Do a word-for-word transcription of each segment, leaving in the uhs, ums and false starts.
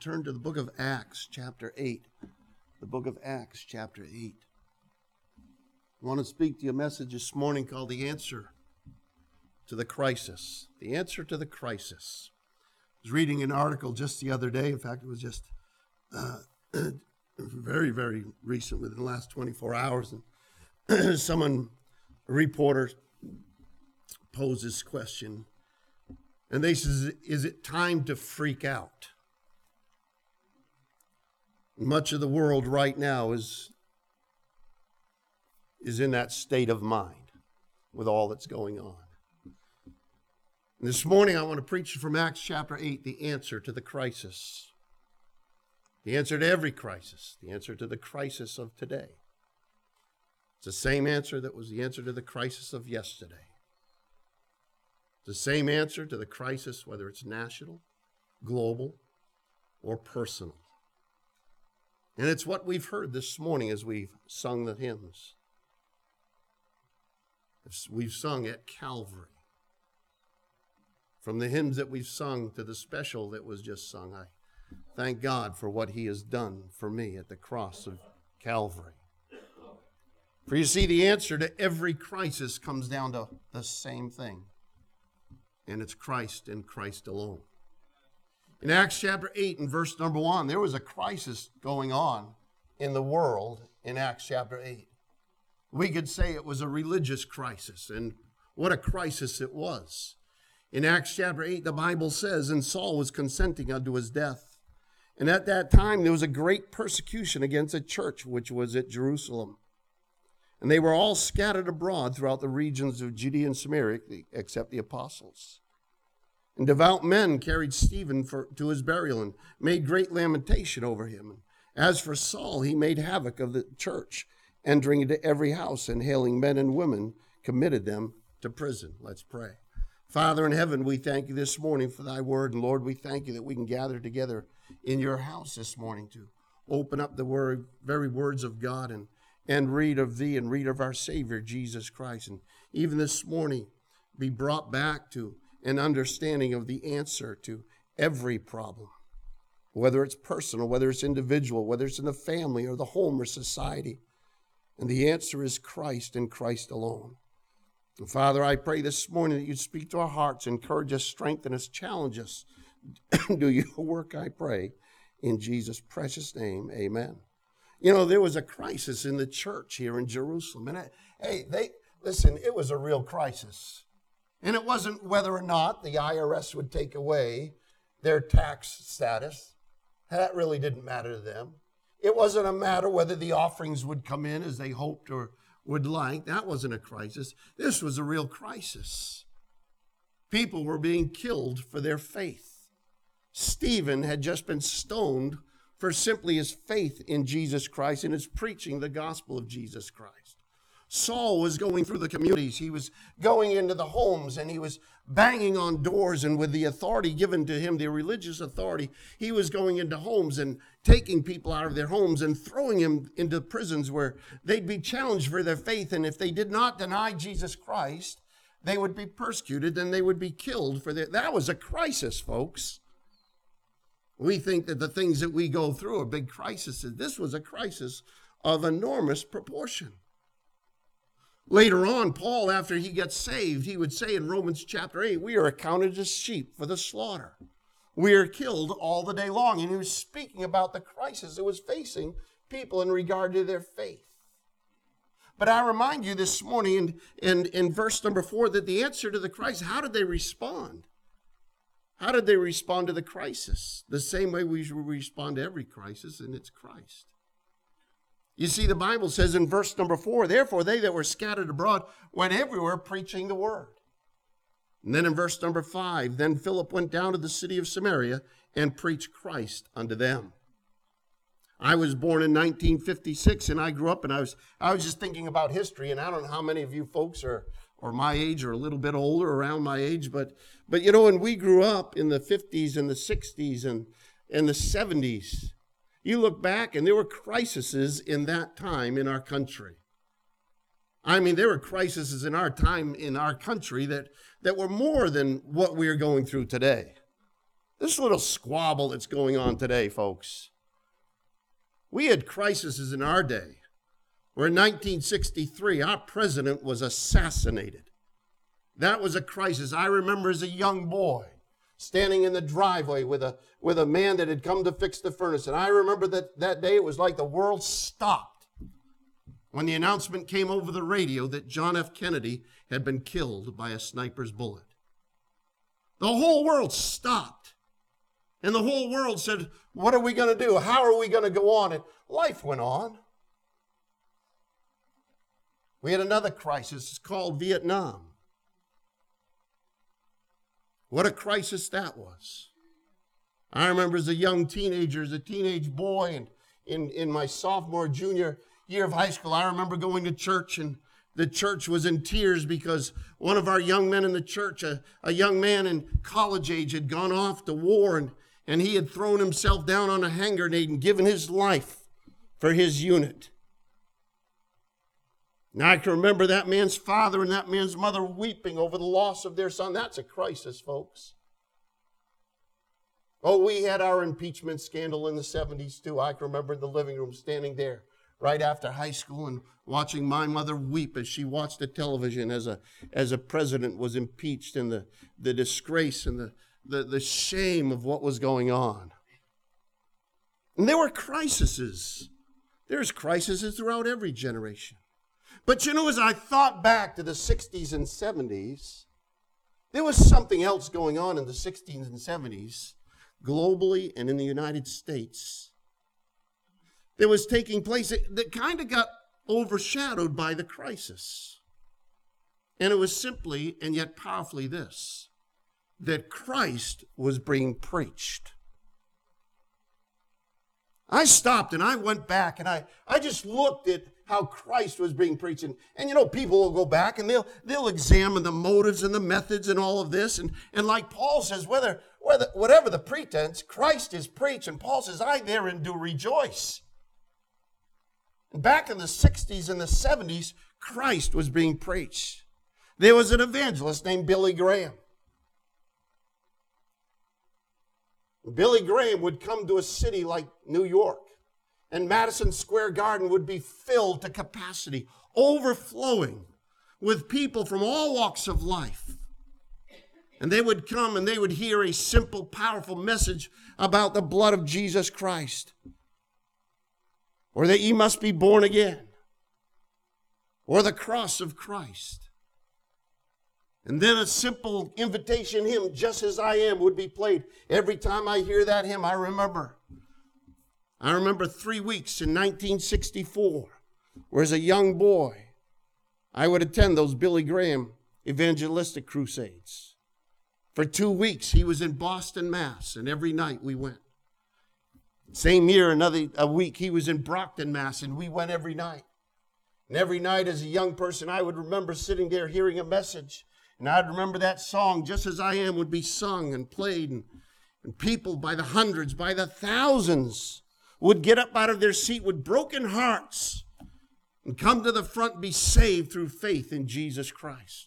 turn to the book of Acts, chapter eight. The book of Acts, chapter eight. I want to speak to you a message this morning called The Answer to the Crisis. The Answer to the Crisis. I was reading an article just the other day. In fact, it was just uh, very, very recent, within the last twenty-four hours. And someone, a reporter, posed this question. And they says, is it time to freak out? Much of the world right now is, is in that state of mind with all that's going on. And this morning I want to preach from Acts chapter eight, the answer to the crisis. The answer to every crisis. The answer to the crisis of today. It's the same answer that was the answer to the crisis of yesterday. It's the same answer to the crisis, whether it's national, global, or personal. And it's what we've heard this morning as we've sung the hymns. We've sung at Calvary. From the hymns that we've sung to the special that was just sung, I thank God for what He has done for me at the cross of Calvary. For you see, the answer to every crisis comes down to the same thing. And it's Christ and Christ alone. In Acts chapter eight and verse number one, there was a crisis going on in the world in Acts chapter eight. We could say it was a religious crisis, and what a crisis it was. In Acts chapter eight, the Bible says, and Saul was consenting unto his death. And at that time, there was a great persecution against the church, which was at Jerusalem. And they were all scattered abroad throughout the regions of Judea and Samaria, except the apostles. And devout men carried Stephen for, to his burial and made great lamentation over him. As for Saul, he made havoc of the church, entering into every house and hailing men and women, committed them to prison. Let's pray. Father in heaven, we thank you this morning for thy word. And Lord, we thank you that we can gather together in your house this morning to open up the word, very words of God and, and read of thee and read of our Savior, Jesus Christ. And even this morning, be brought back to an understanding of the answer to every problem, whether it's personal, whether it's individual, whether it's in the family or the home or society. And the answer is Christ and Christ alone. And Father, I pray this morning that you'd speak to our hearts, encourage us, strengthen us, challenge us. Do your work, I pray, in Jesus' precious name. Amen. You know, there was a crisis in the church here in Jerusalem. And I, hey, they listen, it was a real crisis. And it wasn't whether or not the I R S would take away their tax status. That really didn't matter to them. It wasn't a matter whether the offerings would come in as they hoped or would like. That wasn't a crisis. This was a real crisis. People were being killed for their faith. Stephen had just been stoned for simply his faith in Jesus Christ and his preaching the gospel of Jesus Christ. Saul was going through the communities. He was going into the homes and he was banging on doors, and with the authority given to him, the religious authority, he was going into homes and taking people out of their homes and throwing them into prisons where they'd be challenged for their faith. And if they did not deny Jesus Christ, they would be persecuted and they would be killed for their... That was a crisis, folks. We think that the things that we go through are big crises. This was a crisis of enormous proportion. Later on, Paul, after he gets saved, he would say in Romans chapter eight, we are accounted as sheep for the slaughter. We are killed all the day long. And he was speaking about the crisis that was facing people in regard to their faith. But I remind you this morning in, in, in verse number four that the answer to the crisis, how did they respond? How did they respond to the crisis? The same way we respond to every crisis, and it's Christ. You see, the Bible says in verse number four, therefore they that were scattered abroad went everywhere preaching the word. And then in verse number five, then Philip went down to the city of Samaria and preached Christ unto them. I was born in nineteen fifty-six, and I grew up, and I was I was just thinking about history, and I don't know how many of you folks are or my age or a little bit older, around my age, but but you know, when we grew up in the fifties and the sixties and, and the seventies, you look back and there were crises in that time in our country. I mean, there were crises in our time in our country that, that were more than what we're going through today. This little squabble that's going on today, folks. We had crises in our day where in nineteen sixty-three, our president was assassinated. That was a crisis. I remember as a young boy standing in the driveway with a, with a man that had come to fix the furnace. And I remember that that day it was like the world stopped when the announcement came over the radio that John F. Kennedy had been killed by a sniper's bullet. The whole world stopped. And the whole world said, what are we going to do? How are we going to go on? And life went on. We had another crisis called Vietnam. What a crisis that was. I remember as a young teenager, as a teenage boy, and in, in my sophomore, junior year of high school, I remember going to church, and the church was in tears because one of our young men in the church, a, a young man in college age, had gone off to war, and, and he had thrown himself down on a hand grenade and given his life for his unit. Now I can remember that man's father and that man's mother weeping over the loss of their son. That's a crisis, folks. Oh, we had our impeachment scandal in the seventies too. I can remember in the living room standing there right after high school and watching my mother weep as she watched the television as a as a president was impeached, and the, the disgrace and the, the, the shame of what was going on. And there were crises. There's crises throughout every generation. But you know, as I thought back to the sixties and seventies, there was something else going on in the sixties and seventies, globally and in the United States, that was taking place that, that kind of got overshadowed by the crisis. And it was simply and yet powerfully this, that Christ was being preached. I stopped and I went back and I, I just looked at how Christ was being preached. And, and you know, people will go back and they'll they'll examine the motives and the methods and all of this. And, and like Paul says, whether, whether whatever the pretense, Christ is preached. And Paul says, I therein do rejoice. And back in the sixties and the seventies, Christ was being preached. There was an evangelist named Billy Graham. Billy Graham would come to a city like New York, and Madison Square Garden would be filled to capacity, overflowing with people from all walks of life. And they would come and they would hear a simple, powerful message about the blood of Jesus Christ, or that ye must be born again, or the cross of Christ. And then a simple invitation hymn, Just As I Am, would be played. Every time I hear that hymn, I remember. I remember three weeks in nineteen sixty-four, where as a young boy, I would attend those Billy Graham evangelistic crusades. For two weeks, he was in Boston, Mass, and every night we went. Same year, another a week, he was in Brockton, Mass, and we went every night. And every night as a young person, I would remember sitting there hearing a message. And I'd remember that song, Just As I Am, would be sung and played. And, and people by the hundreds, by the thousands, would get up out of their seat with broken hearts and come to the front and be saved through faith in Jesus Christ.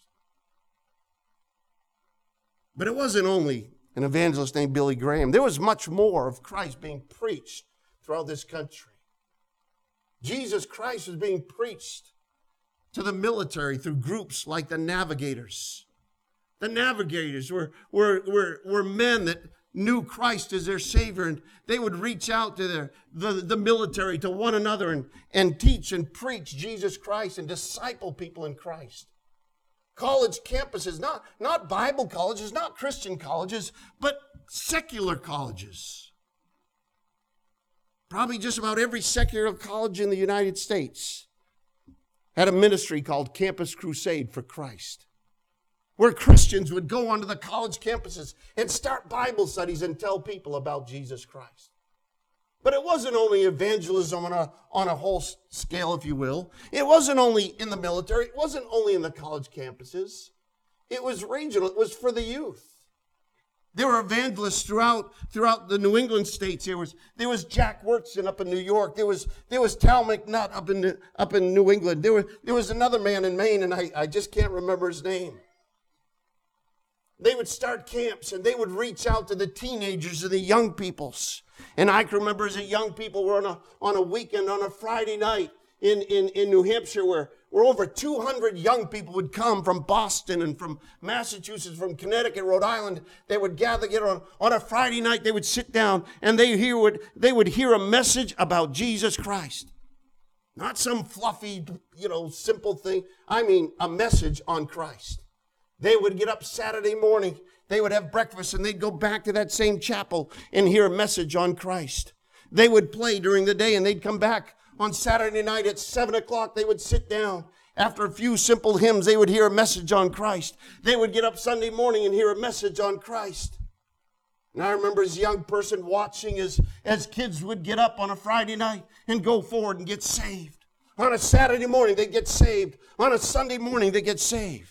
But it wasn't only an evangelist named Billy Graham. There was much more of Christ being preached throughout this country. Jesus Christ was being preached to the military through groups like the Navigators. The Navigators were, were, were, were men that knew Christ as their Savior, and they would reach out to their, the, the military, to one another, and, and teach and preach Jesus Christ and disciple people in Christ. College campuses, not, not Bible colleges, not Christian colleges, but secular colleges. Probably just about every secular college in the United States had a ministry called Campus Crusade for Christ, where Christians would go onto the college campuses and start Bible studies and tell people about Jesus Christ. But it wasn't only evangelism on a, on a whole scale, if you will. It wasn't only in the military. It wasn't only in the college campuses. It was regional. It was for the youth. There were evangelists throughout, throughout the New England states. There was, there was Jack Wurtson up in New York. There was, there was Tal McNutt up in, up in New England. There, were, there was another man in Maine, and I, I just can't remember his name. they would start camps and they would reach out to the teenagers and the young peoples. And I can remember as a young people were on a, on a weekend, on a Friday night in, in, in New Hampshire where, where over two hundred young people would come from Boston and from Massachusetts, from Connecticut, Rhode Island. They would gather together on, on a Friday night. They would sit down and they, hear would, they would hear a message about Jesus Christ. Not some fluffy, you know, simple thing. I mean, a message on Christ. They would get up Saturday morning, they would have breakfast, and they'd go back to that same chapel and hear a message on Christ. They would play during the day, and they'd come back on Saturday night at seven o'clock. They would sit down. After a few simple hymns, they would hear a message on Christ. They would get up Sunday morning and hear a message on Christ. And I remember as a young person watching as, as kids would get up on a Friday night and go forward and get saved. On a Saturday morning, they'd get saved. On a Sunday morning, they'd get saved.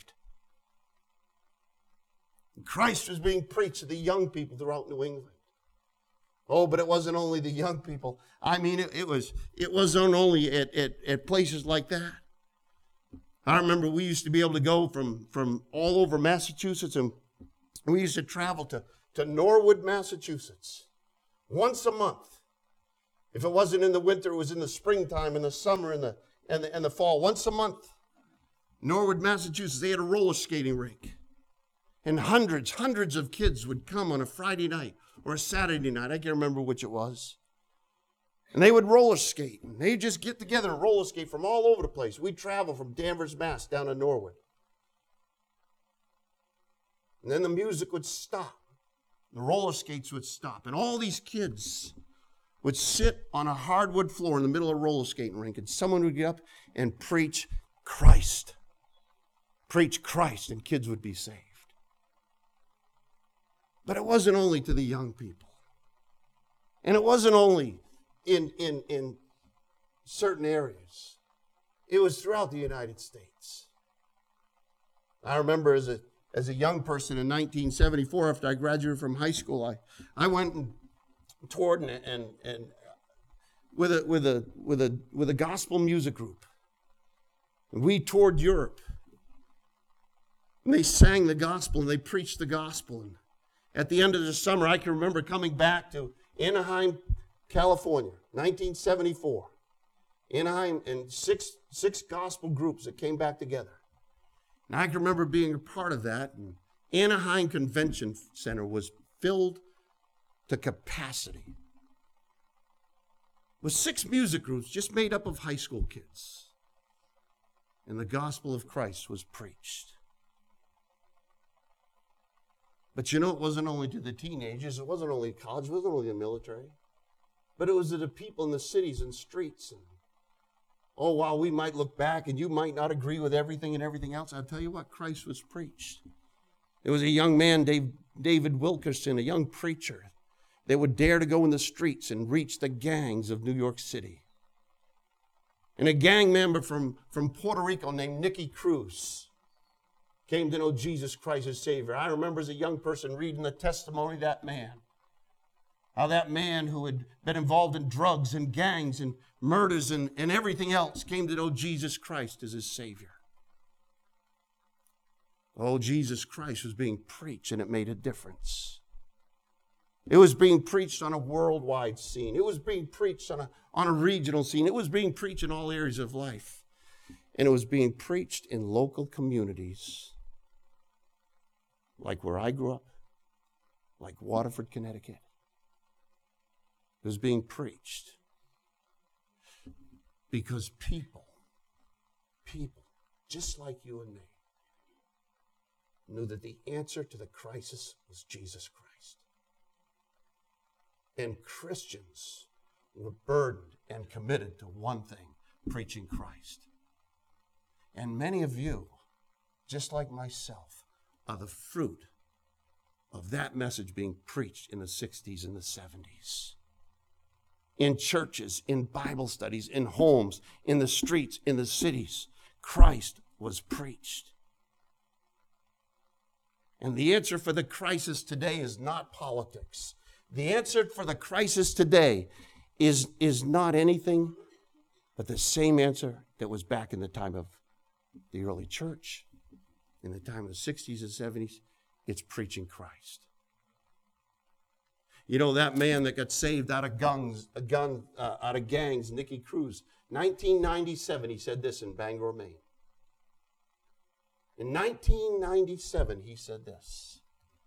Christ was being preached to the young people throughout New England. Oh, but it wasn't only the young people. I mean, it, it was it wasn't only at, at, at places like that. I remember we used to be able to go from, from all over Massachusetts, and we used to travel to, to Norwood, Massachusetts, once a month. If it wasn't in the winter, it was in the springtime, in the summer, and the, and the, and the fall. Once a month, Norwood, Massachusetts, they had a roller skating rink. And hundreds, hundreds of kids would come on a Friday night or a Saturday night. I can't remember which it was. And they would roller skate. And they'd just get together and roller skate from all over the place. We'd travel from Danvers, Mass down to Norwood. And then the music would stop. The roller skates would stop. And all these kids would sit on a hardwood floor in the middle of a roller skating rink. And someone would get up and preach Christ. Preach Christ, and kids would be saved. But it wasn't only to the young people. And it wasn't only in, in, in certain areas. It was throughout the United States. I remember as a, as a young person in nineteen seventy-four, after I graduated from high school, I, I went and toured and, and, and with, a, with, a, with, a, with a gospel music group. And we toured Europe. And they sang the gospel and they preached the gospel. And at the end of the summer, I can remember coming back to Anaheim, California, nineteen seventy-four. Anaheim and six, six gospel groups that came back together. And I can remember being a part of that. And Anaheim Convention Center was filled to capacity with six music groups just made up of high school kids. And the gospel of Christ was preached. But you know, it wasn't only to the teenagers, it wasn't only college, it wasn't only the military, but it was to the people in the cities and streets. And, oh, while we might look back and you might not agree with everything and everything else, I'll tell you what, Christ was preached. There was a young man, Dave, David Wilkerson, a young preacher, that would dare to go in the streets and reach the gangs of New York City. And a gang member from, from Puerto Rico named Nicky Cruz came to know Jesus Christ as Savior. I remember as a young person reading the testimony of that man. How that man who had been involved in drugs and gangs and murders and, and everything else came to know Jesus Christ as his Savior. Oh, Jesus Christ was being preached, and it made a difference. It was being preached on a worldwide scene. It was being preached on a, on a regional scene. It was being preached in all areas of life. And it was being preached in local communities like where I grew up, like Waterford, Connecticut. It was being preached because people, people, just like you and me, knew that the answer to the crisis was Jesus Christ. And Christians were burdened and committed to one thing, preaching Christ. And many of you, just like myself, are the fruit of that message being preached in the sixties and the seventies. In churches, in Bible studies, in homes, in the streets, in the cities, Christ was preached. And the answer for the crisis today is not politics. The answer for the crisis today is, is not anything but the same answer that was back in the time of the early church, in the time of the sixties and seventies. It's preaching Christ. You know, that man that got saved out of guns, a gun, uh, out of gangs, Nicky Cruz, nineteen ninety-seven, he said this in Bangor, Maine. In nineteen ninety-seven, he said this.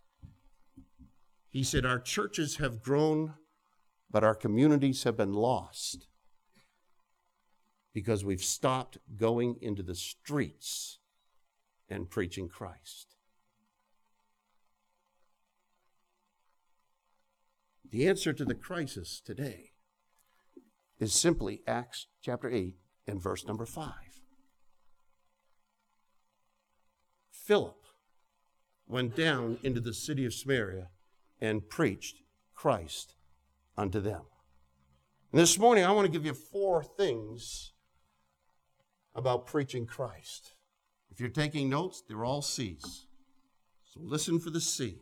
He said, our churches have grown, but our communities have been lost because we've stopped going into the streets and preaching Christ. The answer to the crisis today is simply Acts chapter eight and verse number five. Philip went down into the city of Samaria and preached Christ unto them. And this morning I want to give you four things about preaching Christ. If you're taking notes, they're all C's. So listen for the C.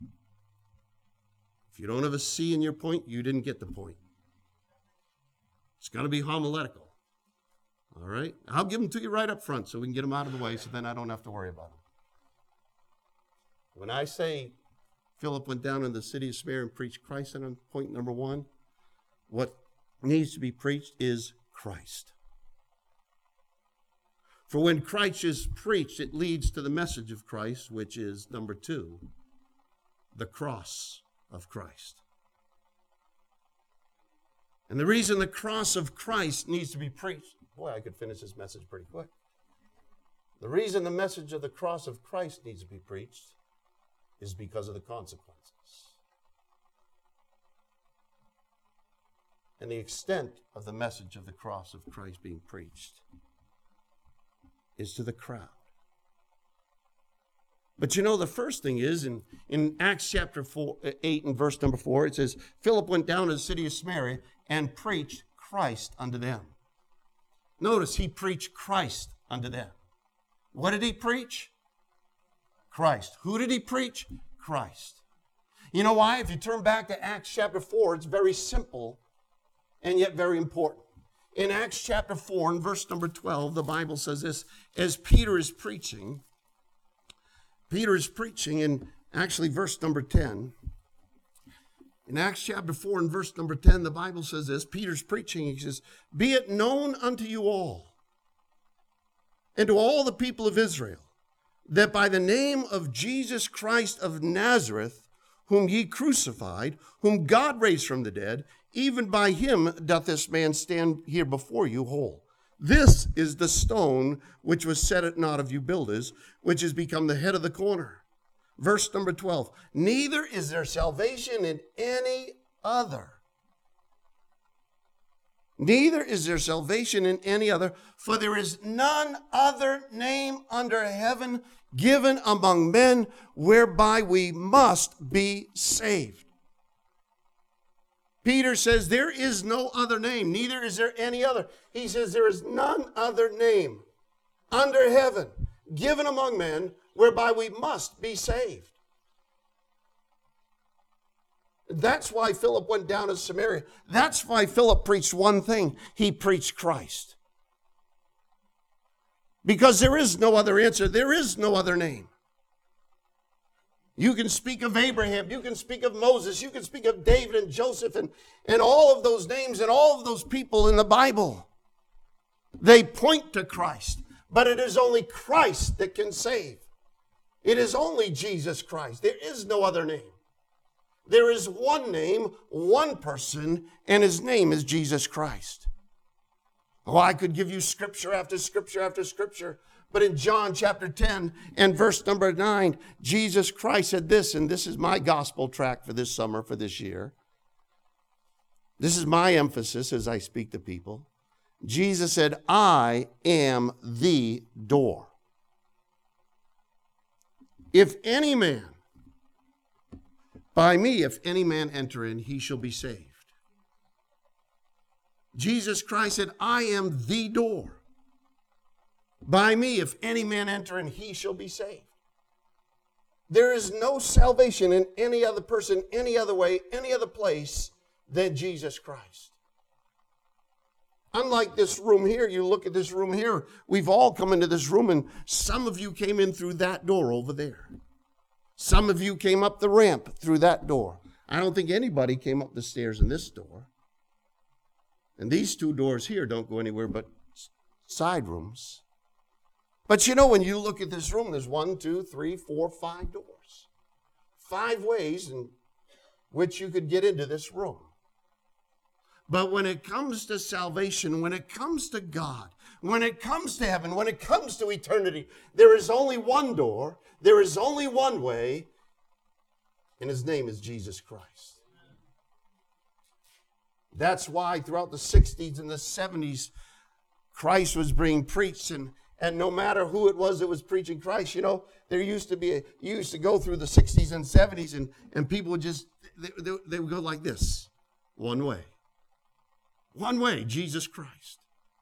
If you don't have a C in your point, you didn't get the point. It's going to be homiletical. All right? I'll give them to you right up front so we can get them out of the way so then I don't have to worry about them. When I say Philip went down in the city of Samaria and preached Christ, and on point number one, what needs to be preached is Christ. For when Christ is preached, it leads to the message of Christ, which is number two, the cross of Christ. And the reason the cross of Christ needs to be preached, boy, I could finish this message pretty quick. The reason the message of the cross of Christ needs to be preached is because of the consequences. And the extent of the message of the cross of Christ being preached is to the crowd. But you know, the first thing is, in, in Acts chapter four, eight and verse number four, it says, Philip went down to the city of Samaria and preached Christ unto them. Notice, he preached Christ unto them. What did he preach? Christ. Who did he preach? Christ. You know why? If you turn back to Acts chapter four, it's very simple and yet very important. In Acts chapter four and verse number twelve, the Bible says this, as Peter is preaching, Peter is preaching in actually verse number ten. In Acts chapter four and verse number ten, the Bible says this, Peter's preaching, he says, be it known unto you all and to all the people of Israel, that by the name of Jesus Christ of Nazareth, whom ye crucified, whom God raised from the dead, even by him doth this man stand here before you whole. This is the stone which was set at naught of you builders, which has become the head of the corner. Verse number twelve, neither is there salvation in any other. Neither is there salvation in any other, for there is none other name under heaven given among men whereby we must be saved. Peter says there is no other name, neither is there any other. He says there is none other name under heaven given among men whereby we must be saved. That's why Philip went down to Samaria. That's why Philip preached one thing. He preached Christ. Because there is no other answer. There is no other name. You can speak of Abraham. You can speak of Moses. You can speak of David and Joseph and, and all of those names and all of those people in the Bible. They point to Christ. But it is only Christ that can save. It is only Jesus Christ. There is no other name. There is one name, one person, and his name is Jesus Christ. Oh, I could give you scripture after scripture after scripture. But in John chapter ten and verse number nine, Jesus Christ said this, and this is my gospel tract for this summer, for this year. This is my emphasis as I speak to people. Jesus said, I am the door. If any man, by me, if any man enter in, he shall be saved. Jesus Christ said, I am the door. By me, if any man enter in, he shall be saved. There is no salvation in any other person, any other way, any other place than Jesus Christ. Unlike this room here, you look at this room here, we've all come into this room and some of you came in through that door over there. Some of you came up the ramp through that door. I don't think anybody came up the stairs in this door. And these two doors here don't go anywhere but side rooms. But you know, when you look at this room, there's one, two, three, four, five doors. Five ways in which you could get into this room. But when it comes to salvation, when it comes to God, when it comes to heaven, when it comes to eternity, there is only one door, there is only one way, and his name is Jesus Christ. That's why throughout the sixties and the seventies, Christ was being preached, and, and no matter who it was that was preaching Christ, you know, there used to be, a, you used to go through the sixties and seventies, and, and people would just, they, they, they would go like this, one way. One way, Jesus Christ.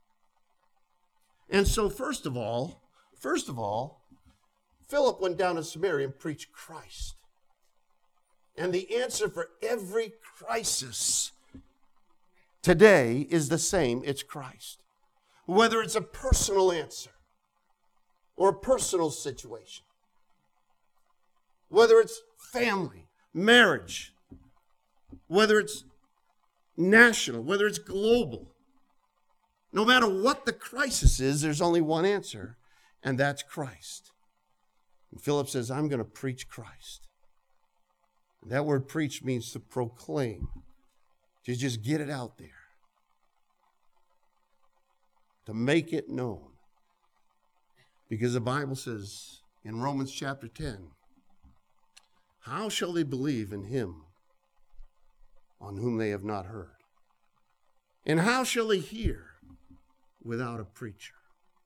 And so first of all, first of all, Philip went down to Samaria and preached Christ. And the answer for every crisis today is the same. It's Christ. Whether it's a personal answer or a personal situation, whether it's family, marriage, whether it's national, whether it's global, no matter what the crisis is, there's only one answer, and that's Christ. And Philip says, I'm going to preach Christ. And that word preach means to proclaim, to just get it out there, to make it known. Because the Bible says in Romans chapter ten, how shall they believe in him on whom they have not heard? And how shall they hear without a preacher?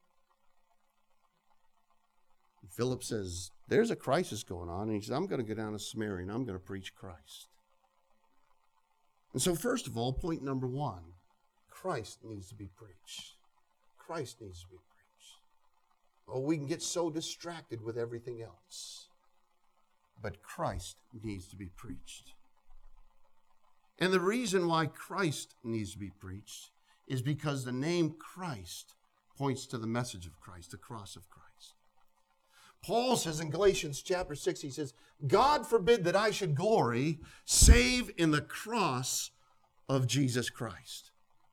And Philip says, there's a crisis going on. And he says, I'm going to go down to Samaria and I'm going to preach Christ. And so first of all, point number one, Christ needs to be preached. Christ needs to be preached. Oh, we can get so distracted with everything else. But Christ needs to be preached. And the reason why Christ needs to be preached is because the name Christ points to the message of Christ, the cross of Christ. Paul says in Galatians chapter six, he says, God forbid that I should glory save in the cross of Jesus Christ.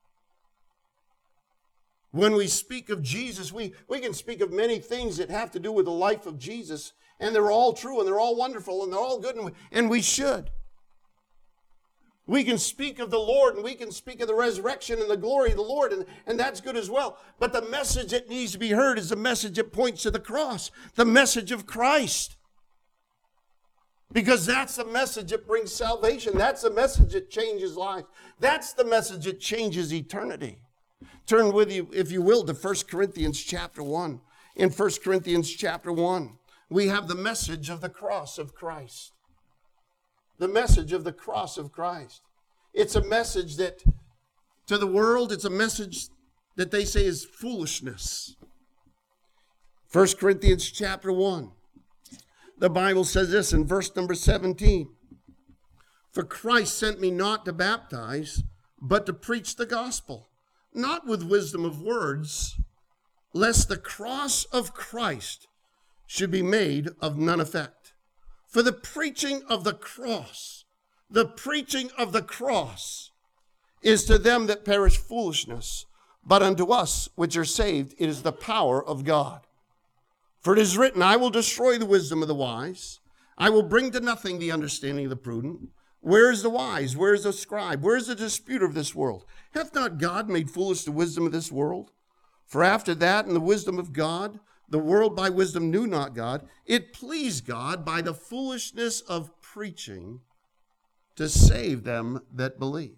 When we speak of Jesus, we, we can speak of many things that have to do with the life of Jesus, and they're all true, and they're all wonderful, and they're all good, and we, and we should. We can speak of the Lord, and we can speak of the resurrection and the glory of the Lord, and, and that's good as well. But the message that needs to be heard is the message that points to the cross, the message of Christ. Because that's the message that brings salvation. That's the message that changes life. That's the message that changes eternity. Turn with you, if you will, to First Corinthians chapter one. In First Corinthians chapter one, we have the message of the cross of Christ. The message of the cross of Christ. It's a message that, to the world, it's a message that they say is foolishness. First Corinthians chapter one. The Bible says this in verse number seventeen. For Christ sent me not to baptize, but to preach the gospel, not with wisdom of words, lest the cross of Christ should be made of none effect. For the preaching of the cross, the preaching of the cross is to them that perish foolishness, but unto us which are saved it is the power of God. For it is written, I will destroy the wisdom of the wise. I will bring to nothing the understanding of the prudent. Where is the wise? Where is the scribe? Where is the disputer of this world? Hath not God made foolish the wisdom of this world? For after that, in the wisdom of God, the world by wisdom knew not God. It pleased God by the foolishness of preaching to save them that believe.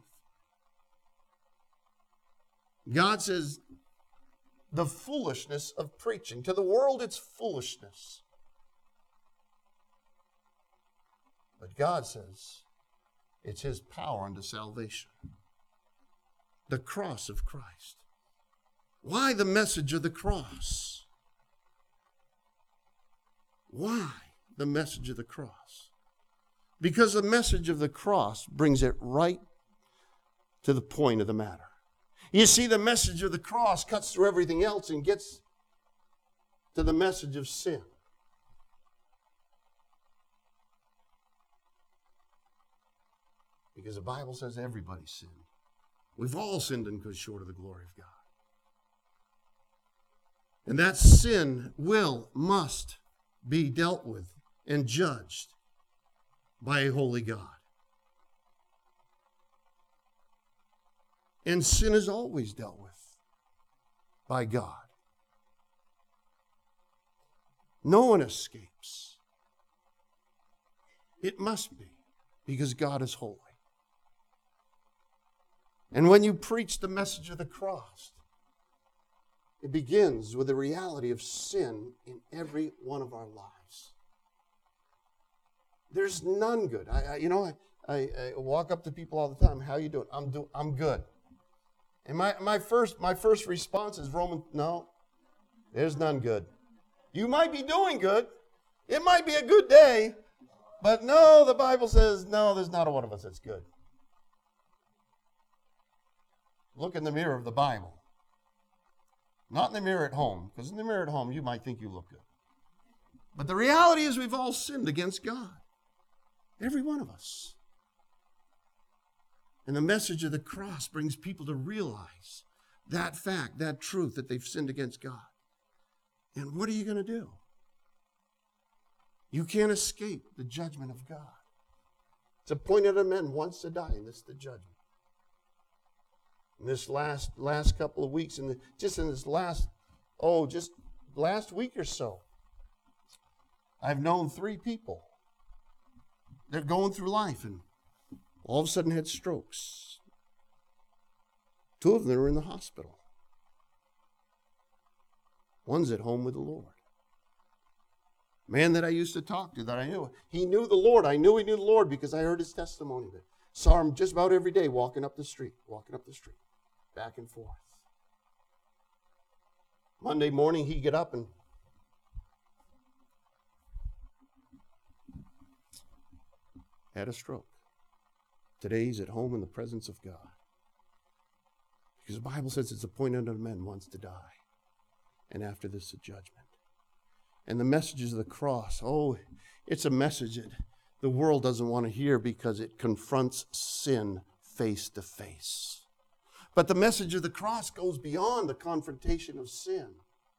God says the foolishness of preaching. To the world it's foolishness. But God says it's his power unto salvation. The cross of Christ. Why the message of the cross? Why the message of the cross? Because the message of the cross brings it right to the point of the matter. You see, the message of the cross cuts through everything else and gets to the message of sin. Because the Bible says everybody sinned. We've all sinned and come short of the glory of God. And that sin will, must be dealt with and judged by a holy God. And sin is always dealt with by God. No one escapes. It must be, because God is holy. And when you preach the message of the cross, it begins with the reality of sin in every one of our lives. There's none good. I, I you know, I, I, I walk up to people all the time. How you doing? I'm do, I'm good. And my, my first my first response is Roman. No, there's none good. You might be doing good. It might be a good day, but no, the Bible says no. There's not a one of us that's good. Look in the mirror of the Bible. Not in the mirror at home, because in the mirror at home you might think you look good. But the reality is we've all sinned against God. Every one of us. And the message of the cross brings people to realize that fact, that truth, that they've sinned against God. And what are you going to do? You can't escape the judgment of God. It's appointed unto men once to die, and this is the judgment. In this last last couple of weeks, and just in this last, oh, just last week or so, I've known three people. They're going through life and all of a sudden had strokes. Two of them are in the hospital. One's at home with the Lord. Man that I used to talk to, that I knew, he knew the Lord. I knew he knew the Lord because I heard his testimony. But saw him just about every day walking up the street, walking up the street, back and forth. Monday morning, he'd get up and had a stroke. Today, he's at home in the presence of God. Because the Bible says it's appointed unto men once to die. And after this, a judgment. And the messages of the cross, oh, it's a message that the world doesn't want to hear because it confronts sin face to face. But the message of the cross goes beyond the confrontation of sin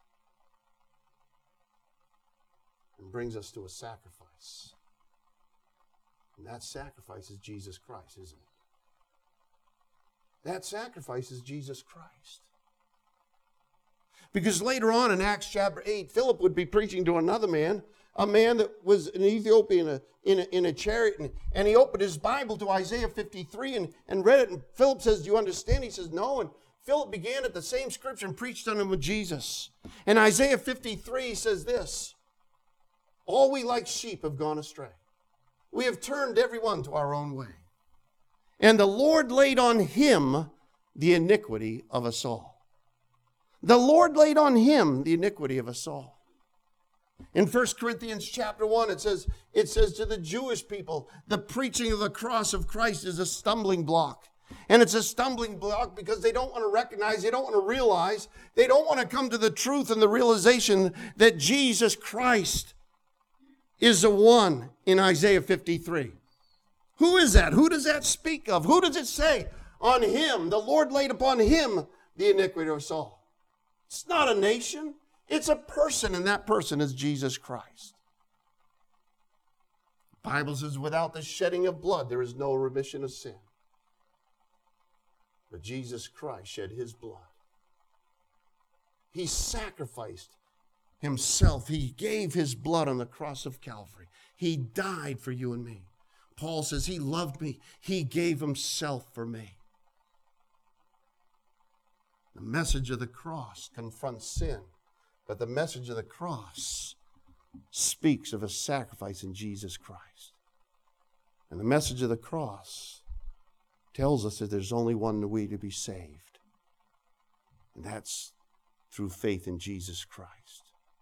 and brings us to a sacrifice. And that sacrifice is Jesus Christ, isn't it? That sacrifice is Jesus Christ. Because later on in Acts chapter eight, Philip would be preaching to another man, a man that was an Ethiopian in a, in a, in a chariot, and, and he opened his Bible to Isaiah fifty-three and, and read it, and Philip says, do you understand? He says, no, and Philip began at the same scripture and preached unto him with Jesus. And Isaiah fifty-three says this, all we like sheep have gone astray. We have turned everyone to our own way. And the Lord laid on him the iniquity of us all. The Lord laid on him the iniquity of us all. In First Corinthians chapter one, it says, it says to the Jewish people, the preaching of the cross of Christ is a stumbling block. And it's a stumbling block because they don't want to recognize, they don't want to realize, they don't want to come to the truth and the realization that Jesus Christ is the one in Isaiah fifty-three. Who is that? Who does that speak of? Who does it say? On him, the Lord laid upon him the iniquity of us all. It's not a nation. It's a person, and that person is Jesus Christ. The Bible says, without the shedding of blood, there is no remission of sin. But Jesus Christ shed his blood. He sacrificed himself. He gave his blood on the cross of Calvary. He died for you and me. Paul says he loved me. He gave himself for me. The message of the cross confronts sin, but the message of the cross speaks of a sacrifice in Jesus Christ. And the message of the cross tells us that there's only one way to be saved, and that's through faith in Jesus Christ.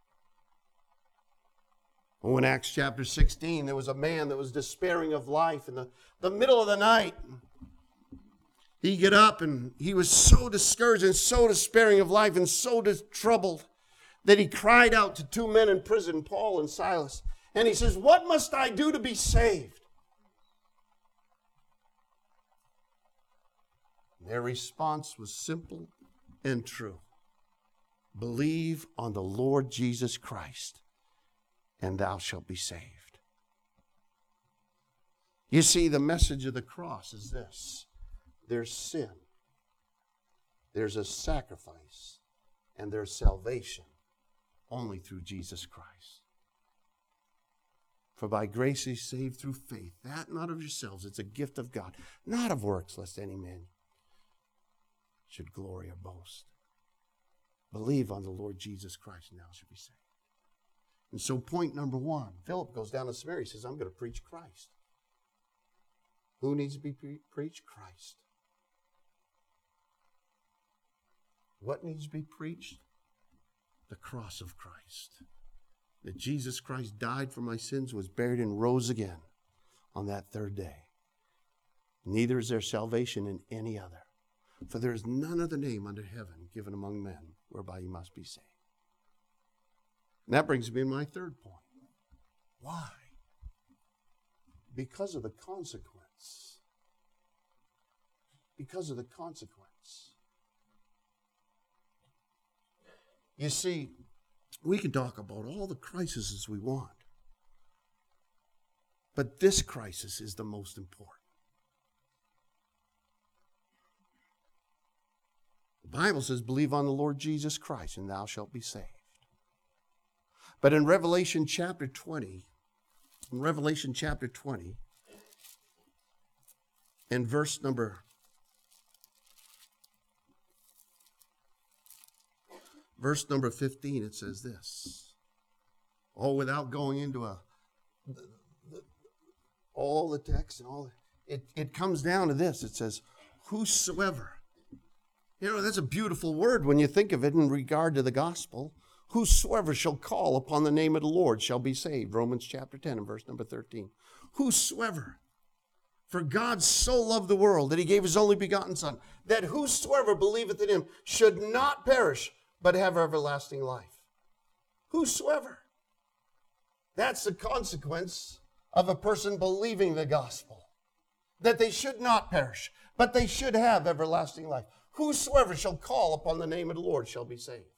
Oh, in Acts chapter sixteen, there was a man that was despairing of life in the, the middle of the night. He'd get up and he was so discouraged and so despairing of life and so dis- troubled that he cried out to two men in prison, Paul and Silas. And he says, what must I do to be saved? Their response was simple and true. Believe on the Lord Jesus Christ, and thou shalt be saved. You see, the message of the cross is this. There's sin, there's a sacrifice, and there's salvation only through Jesus Christ. For by grace ye saved through faith, that not of yourselves, it's a gift of God, not of works, lest any man should glory or boast. Believe on the Lord Jesus Christ, and thou shalt be saved. And so point number one, Philip goes down to Samaria. He says, I'm going to preach Christ. Who needs to be pre- preached? Christ. What needs to be preached? The cross of Christ. That Jesus Christ died for my sins, was buried, and rose again on that third day. Neither is there salvation in any other. For there is none other name under heaven given among men whereby you must be saved. And that brings me to my third point. Why? Because of the consequence. Because of the consequence. You see, we can talk about all the crises we want, but this crisis is the most important. The Bible says, believe on the Lord Jesus Christ, and thou shalt be saved. But in Revelation chapter twenty, in Revelation chapter twenty, in verse number verse number fifteen, it says this. Oh, without going into a the, the, all the text and all it, it comes down to this. It says, whosoever. You know, that's a beautiful word when you think of it in regard to the gospel. Whosoever shall call upon the name of the Lord shall be saved. Romans chapter ten and verse number thirteen. Whosoever. For God so loved the world that he gave his only begotten Son, that whosoever believeth in him should not perish, but have everlasting life. Whosoever. That's the consequence of a person believing the gospel. That they should not perish, but they should have everlasting life. Whosoever shall call upon the name of the Lord shall be saved.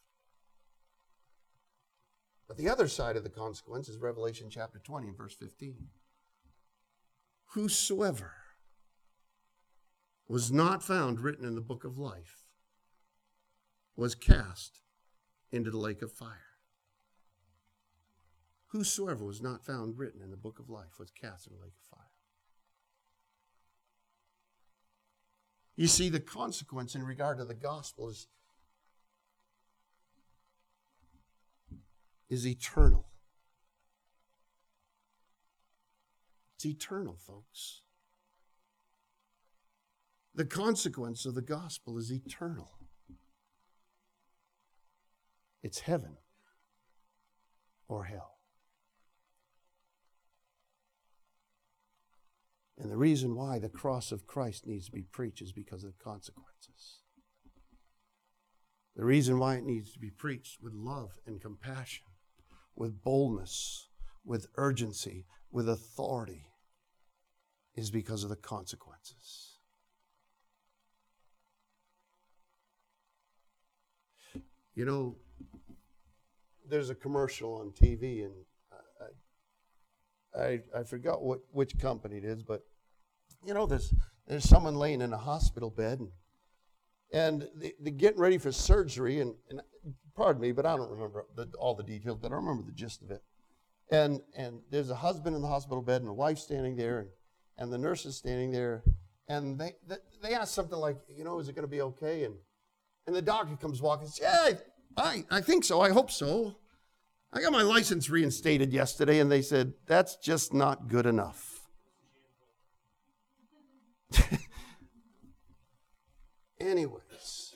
But the other side of the consequence is Revelation chapter twenty and verse fifteen. Whosoever was not found written in the book of life was cast into the lake of fire. Whosoever was not found written in the book of life was cast in the lake of fire. You see, the consequence in regard to the gospel is, is eternal. It's eternal, folks. The consequence of the gospel is eternal. It's heaven or hell. And the reason why the cross of Christ needs to be preached is because of the consequences. The reason why it needs to be preached with love and compassion, with boldness, with urgency, with authority, is because of the consequences. You know, there's a commercial on T V, and I, I, I forgot what which company it is, but you know, there's there's someone laying in a hospital bed, and, and they, they're getting ready for surgery, and, and pardon me, but I don't remember the, all the details, but I remember the gist of it. And and there's a husband in the hospital bed and a wife standing there, and, and the nurse is standing there, and they they, they ask something like, you know, is it going to be okay? And and the doctor comes walking and says, yeah, I, I think so. I hope so. I got my license reinstated yesterday, and they said, that's just not good enough. Anyways,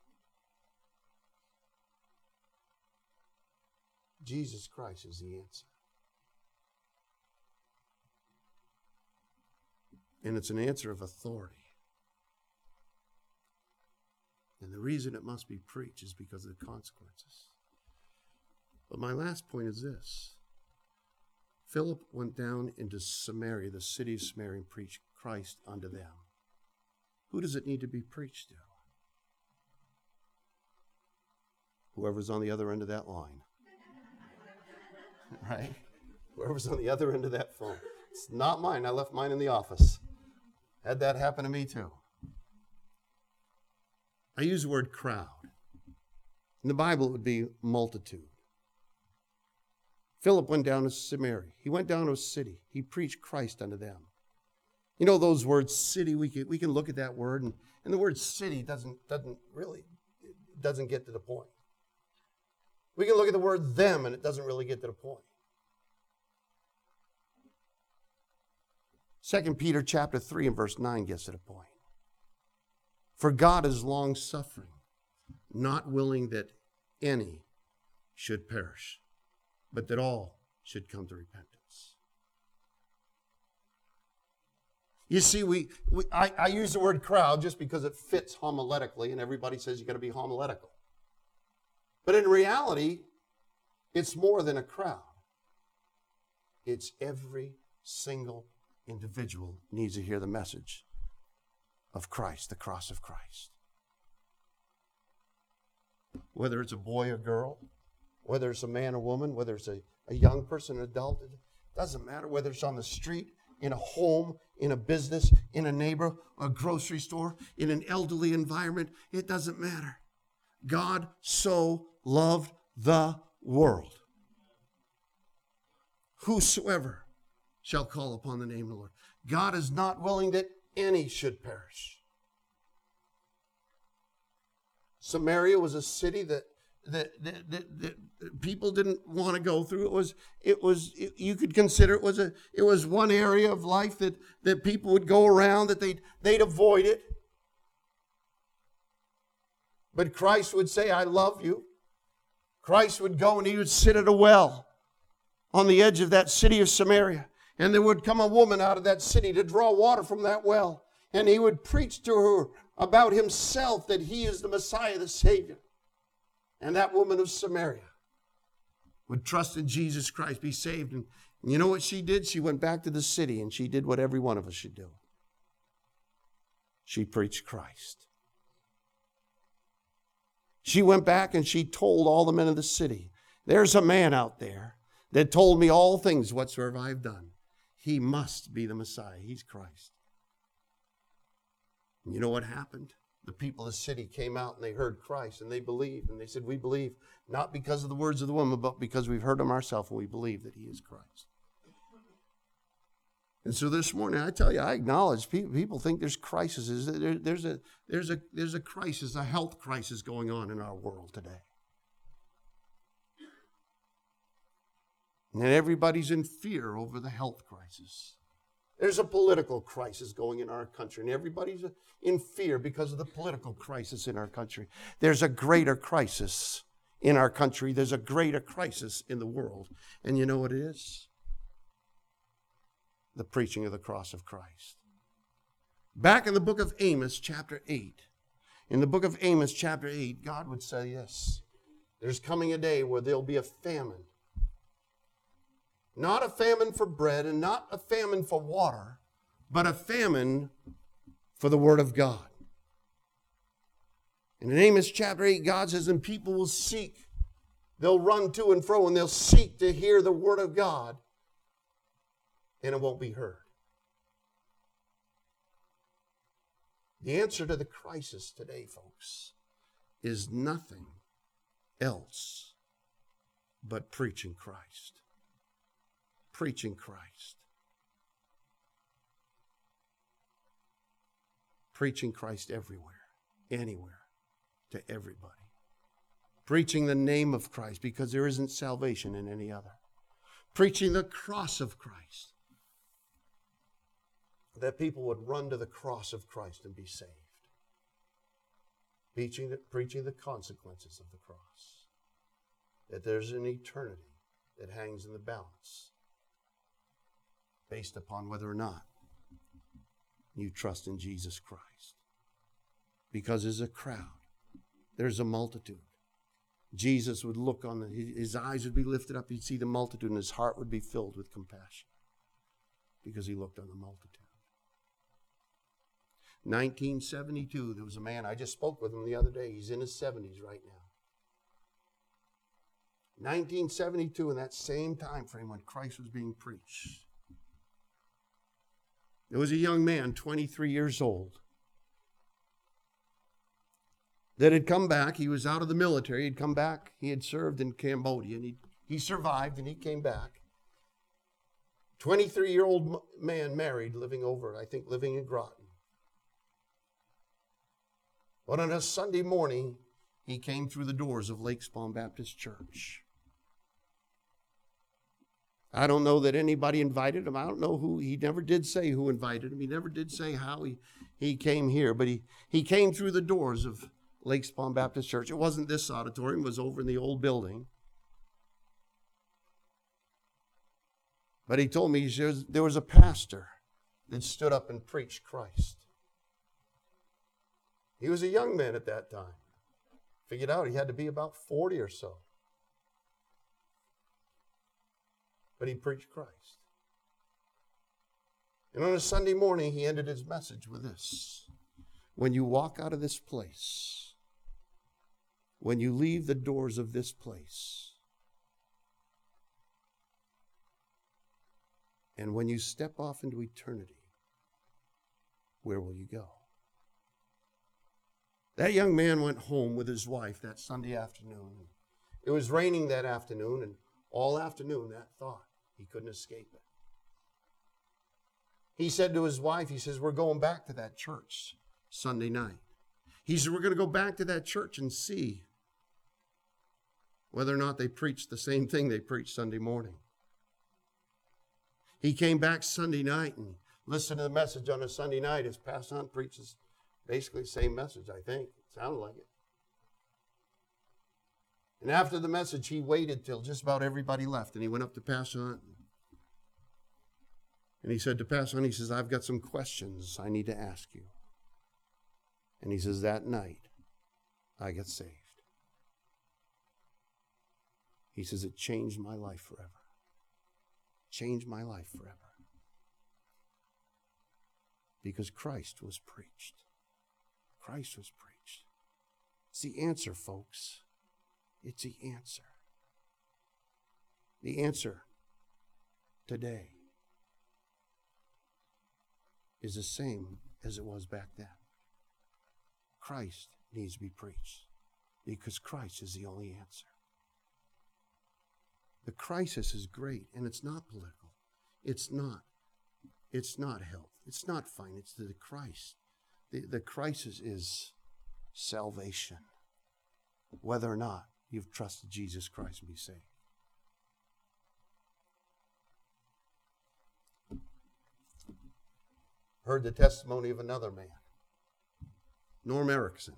Jesus Christ is the answer. And it's an answer of authority. And the reason it must be preached is because of the consequences. But my last point is this. Philip went down into Samaria, the city of Samaria, and preached Christ unto them. Who does it need to be preached to? Whoever's on the other end of that line. Right? Whoever's on the other end of that phone. It's not mine. I left mine in the office. Had that happen to me too. I use the word crowd. In the Bible, it would be multitude. Philip went down to Samaria. He went down to a city. He preached Christ unto them. You know those words, city, we can, we can look at that word, and, and the word city doesn't, doesn't really, doesn't get to the point. We can look at the word them, and it doesn't really get to the point. Second Peter chapter three and verse nine gets to the point. For God is long-suffering, not willing that any should perish, but that all should come to repentance. You see, we, we I, I use the word crowd just because it fits homiletically, and everybody says you've got to be homiletical. But in reality, it's more than a crowd. It's every single individual needs to hear the message of Christ, the cross of Christ. Whether it's a boy or girl, whether it's a man or woman, whether it's a, a young person or adult, it doesn't matter. Whether it's on the street, in a home, in a business, in a neighbor, a grocery store, in an elderly environment, it doesn't matter. God so loved the world. Whosoever shall call upon the name of the Lord. God is not willing that any should perish. Samaria was a city that that, that, that, that people didn't want to go through. It was, it was, it, you could consider it was a, it was one area of life that, that people would go around, that they'd, they'd avoid it. But Christ would say, I love you. Christ would go and he would sit at a well on the edge of that city of Samaria. And there would come a woman out of that city to draw water from that well. And he would preach to her about himself, that he is the Messiah, the Savior. And that woman of Samaria would trust in Jesus Christ, be saved. And you know what she did? She went back to the city and she did what every one of us should do. She preached Christ. She went back and she told all the men of the city, there's a man out there that told me all things whatsoever I have done. He must be the Messiah. He's Christ. And you know what happened? The people of the city came out and they heard Christ and they believed. And they said, we believe not because of the words of the woman, but because we've heard him ourselves and we believe that he is Christ. And so this morning, I tell you, I acknowledge people, people think there's crises. There, there's, a, there's, a, there's a crisis, a health crisis going on in our world today. And everybody's in fear over the health crisis. There's a political crisis going in our country, and everybody's in fear because of the political crisis in our country. There's a greater crisis in our country. There's a greater crisis in the world. And you know what it is? The preaching of the cross of Christ. Back in the book of Amos, chapter eight, in the book of Amos, chapter eight, God would say this. There's coming a day where there'll be a famine. Not a famine for bread and not a famine for water, but a famine for the Word of God. And in Amos chapter eight, God says, and people will seek. They'll run to and fro and they'll seek to hear the Word of God, and it won't be heard. The answer to the crisis today, folks, is nothing else but preaching Christ. Preaching Christ. Preaching Christ everywhere, anywhere, to everybody. Preaching the name of Christ because there isn't salvation in any other. Preaching the cross of Christ. That people would run to the cross of Christ and be saved. Preaching the, preaching the consequences of the cross. That there's an eternity that hangs in the balance based upon whether or not you trust in Jesus Christ. Because there's a crowd. There's a multitude. Jesus would look on, the, his eyes would be lifted up. He'd see the multitude and his heart would be filled with compassion because he looked on the multitude. nineteen seventy-two, there was a man, I just spoke with him the other day. He's in his seventies right now. nineteen seventy-two, in that same time frame when Christ was being preached, there was a young man, twenty-three years old, that had come back. He was out of the military. He'd come back. He had served in Cambodia, and he, he survived, and he came back. twenty-three-year-old man, married, living over, I think, living in Groton. But on a Sunday morning, he came through the doors of Lake Spawn Baptist Church. I don't know that anybody invited him. I don't know who. He never did say who invited him. He never did say how he, he came here. But he, he came through the doors of Lake Spawn Baptist Church. It wasn't this auditorium. It was over in the old building. But he told me, he says, there was a pastor that stood up and preached Christ. He was a young man at that time. Figured out he had to be about forty or so. But he preached Christ. And on a Sunday morning, he ended his message with this. When you walk out of this place, when you leave the doors of this place, and when you step off into eternity, where will you go? That young man went home with his wife that Sunday afternoon. It was raining that afternoon, and all afternoon that thought, he couldn't escape it. He said to his wife, he says, we're going back to that church Sunday night. He said, we're going to go back to that church and see whether or not they preached the same thing they preached Sunday morning. He came back Sunday night and listened to the message on a Sunday night as Pastor Hunt preaches basically the same message, I think. It sounded like it. And after the message, he waited till just about everybody left, and he went up to Pastor Hunt. And he said to Pastor Hunt, he says, I've got some questions I need to ask you. And he says, that night, I got saved. He says, it changed my life forever. Changed my life forever. Because Christ was preached. Christ was preached. It's the answer, folks. It's the answer. The answer today is the same as it was back then. Christ needs to be preached because Christ is the only answer. The crisis is great, and it's not political. It's not. It's not health. It's not fine. It's the Christ. The, the crisis is salvation. Whether or not you've trusted Jesus Christ and be saved. Heard the testimony of another man, Norm Erickson.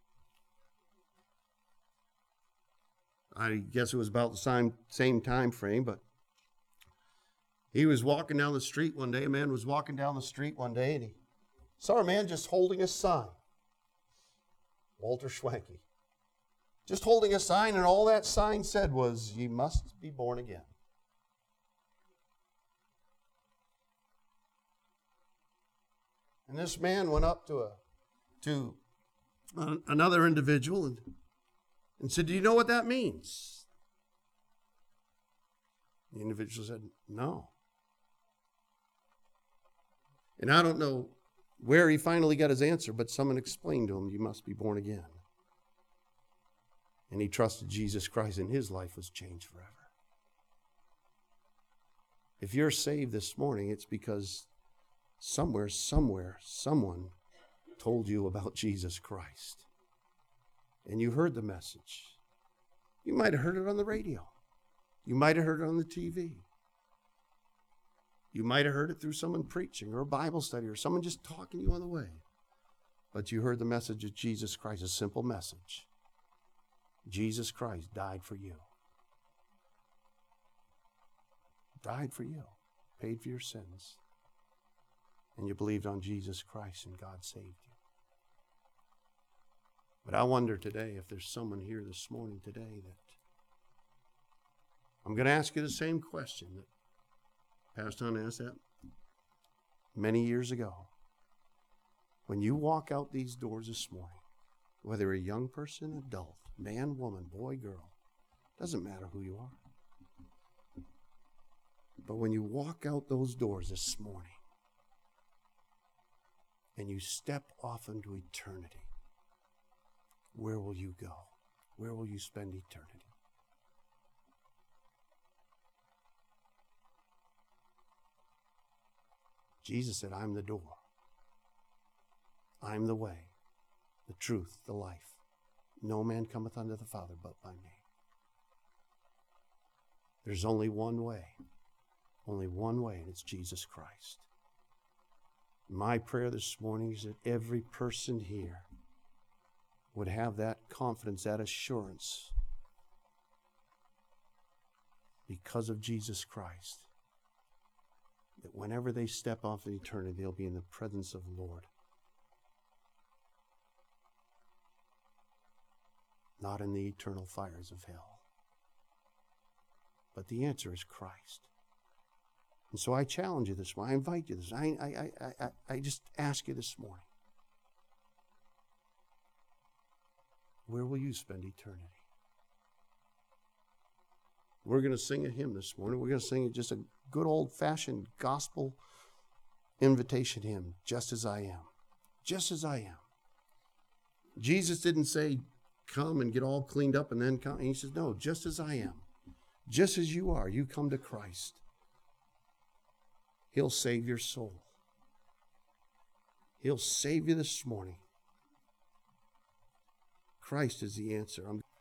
I guess it was about the same, same time frame, but he was walking down the street one day. A man was walking down the street one day, and he saw a man just holding a sign. Walter Schwanke. Just holding a sign, and all that sign said was, "You must be born again." And this man went up to a to another individual and, and said, "Do you know what that means?" The individual said, "No." And I don't know where he finally got his answer, but someone explained to him, "You must be born again." And he trusted Jesus Christ, and his life was changed forever. If you're saved this morning, it's because somewhere, somewhere, someone told you about Jesus Christ. And you heard the message. You might have heard it on the radio. You might have heard it on the T V. You might have heard it through someone preaching or a Bible study or someone just talking to you on the way. But you heard the message of Jesus Christ, a simple message. Jesus Christ died for you. Died for you. Paid for your sins. And you believed on Jesus Christ and God saved you. But I wonder today if there's someone here this morning today that I'm going to ask you the same question that Pastor Hunt asked that many years ago. When you walk out these doors this morning, whether a young person, adult, man, woman, boy, girl, doesn't matter who you are. But when you walk out those doors this morning and you step off into eternity, where will you go? Where will you spend eternity? Jesus said, I'm the door. I'm the way, the truth, the life. No man cometh unto the Father but by me. There's only one way. Only one way, and it's Jesus Christ. My prayer this morning is that every person here would have that confidence, that assurance, because of Jesus Christ, that whenever they step off in eternity, they'll be in the presence of the Lord. Not in the eternal fires of hell. But the answer is Christ. And so I challenge you this morning. I invite you this morning. I, I, I, I, I just ask you this morning. Where will you spend eternity? We're going to sing a hymn this morning. We're going to sing just a good old-fashioned gospel invitation hymn, Just As I Am. Just as I am. Jesus didn't say, come and get all cleaned up and then come. And he says, no, just as I am. Just as you are, you come to Christ. He'll save your soul. He'll save you this morning. Christ is the answer. I'm